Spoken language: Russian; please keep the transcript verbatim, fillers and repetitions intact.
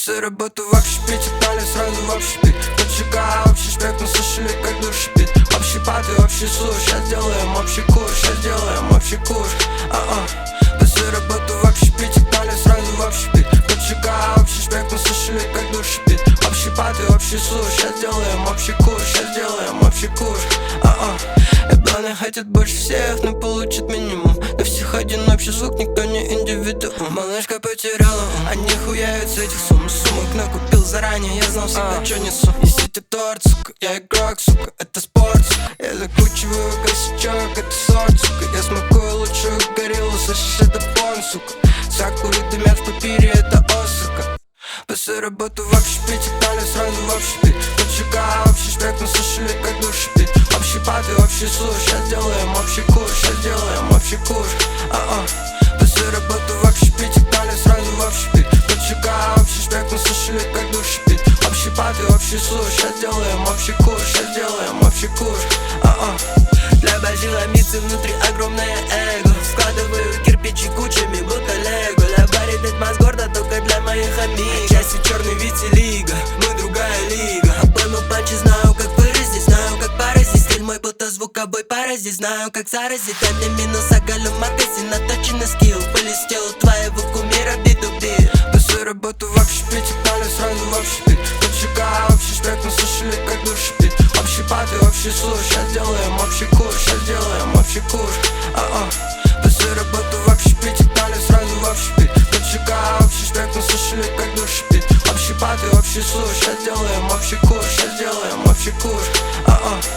После работы в общепите, дали сразу в общепит. Поджигаю общий шпек, мы слышали, как душ шипит. Общий пат и общий слух, сейчас делаем общий куш, сейчас делаем общий куш. А-а. После работы в общепите, дали сразу в общепит. Поджигаю общий шпек, мы слышали, как душ шипит. Общий пат и общий слух, сейчас делаем общий куш, сейчас делаем общий куш. А-а. Эбланы хотят больше всех, но получат минимум. На всех один общий звук, никто не индивидуум. Малышка потеряла ум, они хуяют с этих сумм. Сумок накупил заранее, я знал всегда, а. Чё несу. Несите торт, сука, я игрок, сука, это спорт, сука. Я закручиваю косячок, это сорт, сука. Я смакую лучшую гориллу, слышишь, это пон, сука. Сакуры дымят в папире, это осука. После работы в общепите, дали сразу в общепит. Поджигаю общий шпек, мы слышали, как душ шипит. Общий пат и общий слух, сейчас делаем общий куш, сейчас делаем общий куш. А-а. После работы в общепите, дали сразу в общепит. Поджигаю общий шпек, мы слышали, как душ шипит. Общий пат и общий слух, сейчас делаем общий куш, сейчас делаем общий куш. А-а. Для больших амбиций внутри огромное эго. Складываю кирпичи кучами, будто лего. Лабарит Эдмас гордо только для моих амиг. Частью черный витилиго, мы другая лига. Обойму панчи, знаю как выразить, знаю как поразить. Стиль мой будто звуковой паразит, знаю как заразить. Дай мне минус, оголю магазин, наточенный скилл. Полистел у твоего кумира би-ду-би. После работы в общепите, дали сразу в общепит. Поджигаю общий шпек, мы слышали, как душ шипит. Общий пат и общий слух, сейчас делаем общий куш, сейчас делаем общий куш. А-а. После работы в общепите, дали сразу в общепит. Поджигаю общий шпек, мы слышали, как душ шипит. Общий пат и общий слух, сейчас делаем общий куш, сейчас делаем общий куш. А-а.